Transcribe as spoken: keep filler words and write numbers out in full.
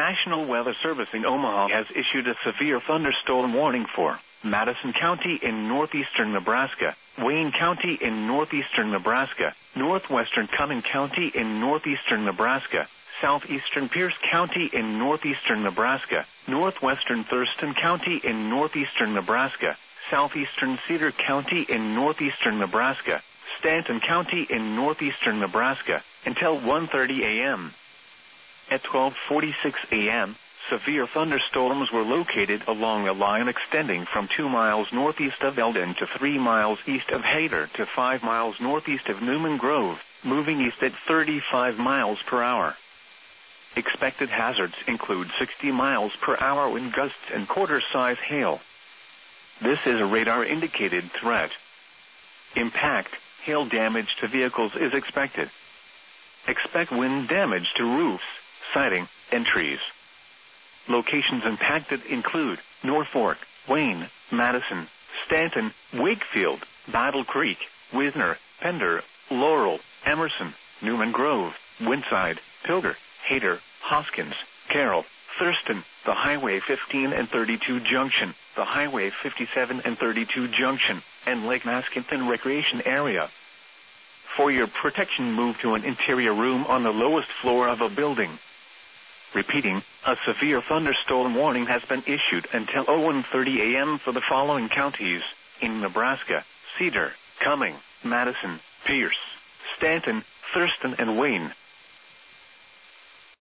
National Weather Service in Omaha has issued a severe thunderstorm warning for Madison County in northeastern Nebraska, Wayne County in northeastern Nebraska, northwestern Cuming County in northeastern Nebraska, southeastern Pierce County in northeastern Nebraska, northwestern Thurston County in northeastern Nebraska, southeastern Cedar County in northeastern Nebraska, Stanton County in northeastern Nebraska, until one thirty a.m. At twelve forty-six a.m., severe thunderstorms were located along a line extending from two miles northeast of Eldon to three miles east of Hayter to five miles northeast of Newman Grove, moving east at thirty-five miles per hour. Expected hazards include sixty miles per hour wind gusts and quarter-size hail. This is a radar-indicated threat. Impact, hail damage to vehicles is expected. Expect wind damage to roofs, siding, and trees. Locations impacted include Norfolk, Wayne, Madison, Stanton, Wakefield, Battle Creek, Wisner, Pender, Laurel, Emerson, Newman Grove, Winside, Pilger, Hayter, Hoskins, Carroll, Thurston, the Highway fifteen and thirty-two Junction, the Highway fifty-seven and thirty-two Junction, and Lake Maskinton Recreation Area. For your protection, move to an interior room on the lowest floor of a building. Repeating, a severe thunderstorm warning has been issued until one thirty a.m. for the following counties in Nebraska: Cedar, Cuming, Madison, Pierce, Stanton, Thurston, and Wayne.